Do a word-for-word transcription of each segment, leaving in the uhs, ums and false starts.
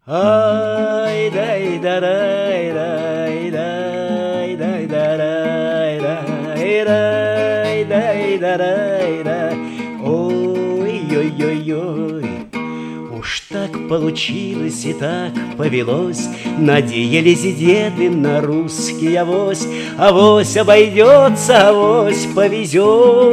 Ай, дай, да, дай, дай, дай, дай, да, дай, дай, дай, дай, да, дай, дай. Ой, ой, ой, ой. Уж так получилось и так повелось, надеялись деды на русский авось. Авось обойдется, авось повезет,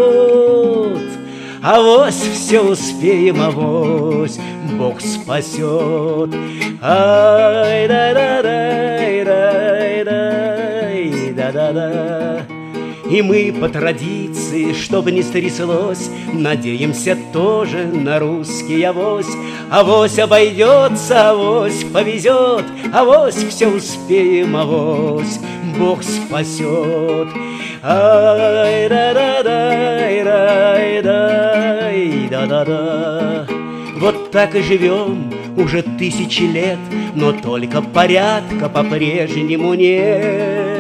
авось все успеем, авось Бог спасет. Ай, да, да, дай, дай, дай, да, да, да. И мы по традиции, чтобы не стряслось, надеемся тоже на русский авось. Авось обойдется, авось повезет, авось все успеем, авось Бог спасет. Ай, да, да, дай, дай, дай, да, да, да. Вот так и живем уже тысячи лет, но только порядка по-прежнему нет.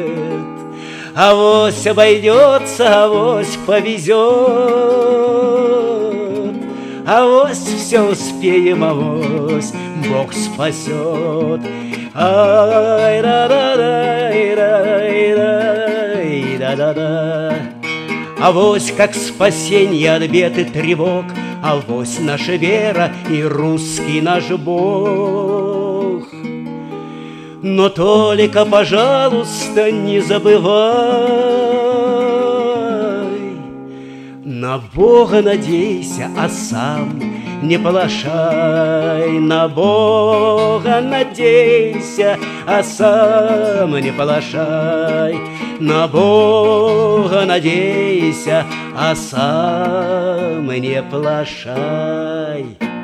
Авось обойдется, авось повезет, авось все успеем, авось Бог спасет. Ай, да, да, дай, дай, дай, да, да, да. Авось как спасенье от бед и тревог, авось наша вера и русский наш Бог. Но только, пожалуйста, не забывай, на Бога надейся, а сам не плашай. На Бога надейся, а сам не плашай. На Бога надейся, а сам не плашай.